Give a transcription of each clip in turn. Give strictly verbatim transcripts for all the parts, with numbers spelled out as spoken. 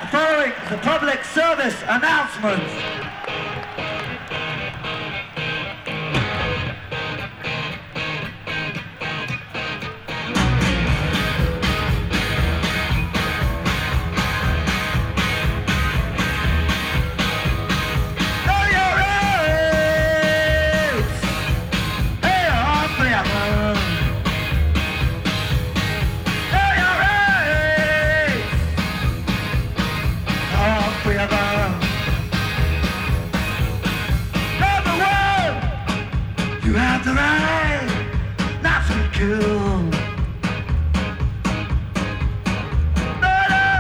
Following the public service announcements. Know your rights. Hey, on forever. Know your rights. On forever. Number one, you have the right not to be killed. Murder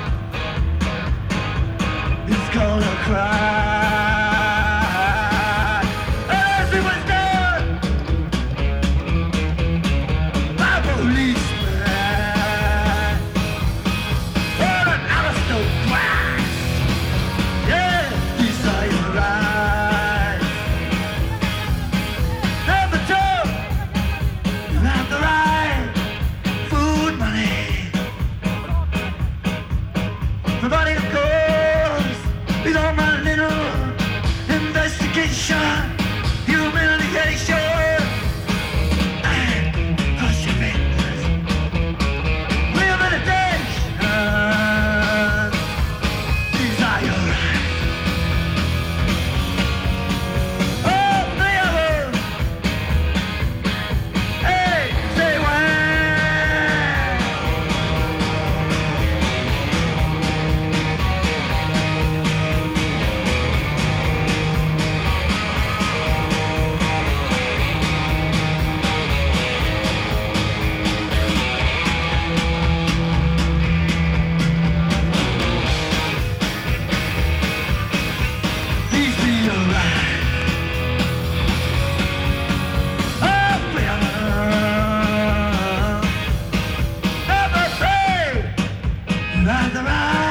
is gonna cry. As it was done by policemen on an aristocrat. Yeah, these are your rights. Number two, you have the right. Food, money, providing, of course, with all my little investigation, humiliation, and perseverance, rehabilitation. These are your rights. All three of them. Hey, say when. These be your rights. Oh, forever. Number three, you have the right.